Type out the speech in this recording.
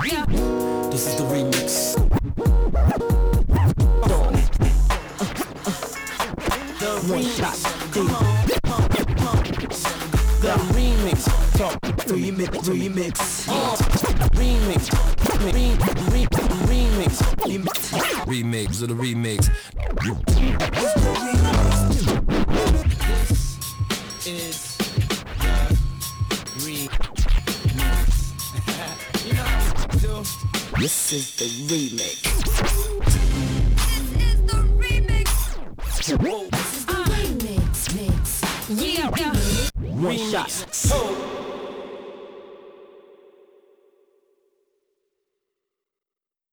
This is the remix. One shot. The remix. Talk. Remix. Remix of the remix. Is the remix. You know how to do. This is the remix. This is the remix. Whoa. This is the remix. Yeah. One shot.